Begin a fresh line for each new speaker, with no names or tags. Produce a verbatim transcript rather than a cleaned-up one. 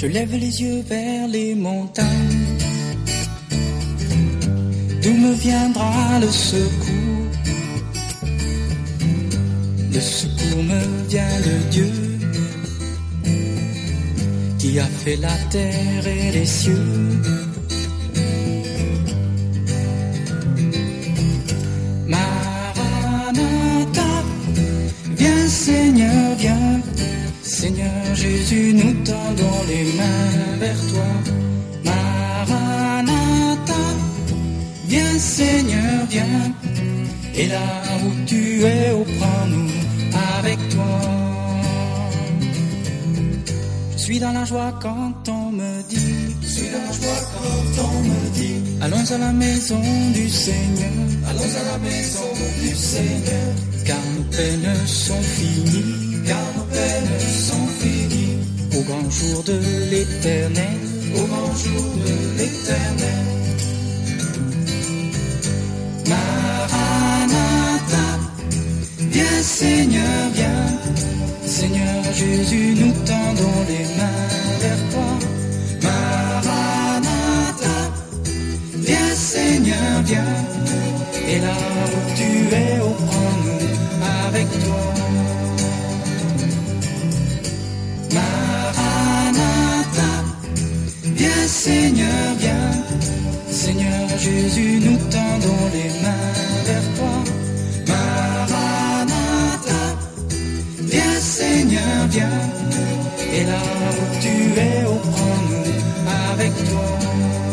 Je lève les yeux vers les montagnes. D'où me viendra le secours? Le secours me vient de Dieu, qui a fait la terre et les cieux. Maranatha, viens Seigneur, viens. Seigneur Jésus, nous tendons les mains vers toi. Maranatha, viens Seigneur, viens. Et là où tu es, oh, prends-nous avec toi. Je suis dans la joie quand on me dit, je suis dans la joie quand on me dit, allons à la maison du Seigneur, allons à la maison du Seigneur, car nos peines sont finies, car nos peines sont finies, au grand jour de l'éternel, au grand jour de l'éternel. Maranatha, viens Seigneur, viens. Seigneur Jésus, nous tendons les mains vers toi. Maranatha, viens Seigneur, viens. Et là où tu es, oh, prends-nous avec toi. Maranatha, viens Seigneur, viens. Seigneur Jésus, nous tendons les mains vers toi. Maranatha, viens Seigneur, viens. Et là où tu es, oh, prends-nous avec toi.